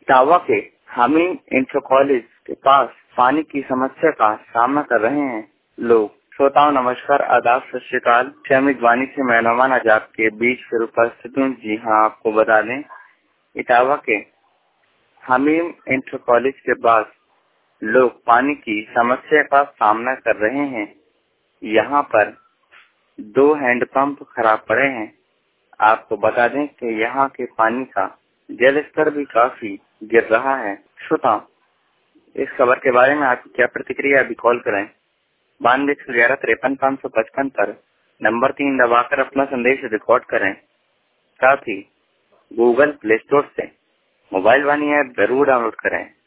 इटावा के Hamim inter college के पास पानी की समस्या का सामना कर रहे हैं लोग। श्रोताओं नमस्कार, आदाब, सत श्री अकाल। शमित वाणी से मैं नौमान आज आपके बीच फिर उपस्थित हूँ। जी हाँ, आपको बता दें, इटावा के हमीम इंटर कॉलेज के पास लोग पानी की समस्या का सामना कर रहे हैं। यहाँ पर 2 हैंडपंप खराब पड़े हैं। आपको बता दें कि यहाँ के पानी का जल स्तर भी काफी गिर रहा है। श्रोताओं, इस खबर के बारे में आपकी क्या प्रतिक्रिया, अभी कॉल करें 9211 53 555 पर नंबर 3 दबाकर अपना संदेश रिकॉर्ड करें। साथ ही गूगल प्ले स्टोर से मोबाइल वाणी ऐप जरूर डाउनलोड करें।